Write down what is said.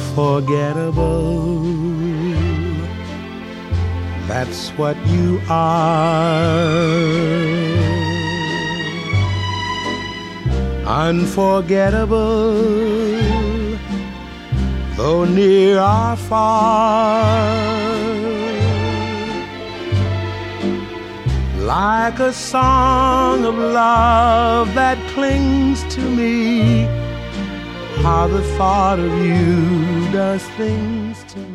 unforgettable. That's what you are. Unforgettable, though near or far. Like a song of love that clings to me, how the thought of you does things to me.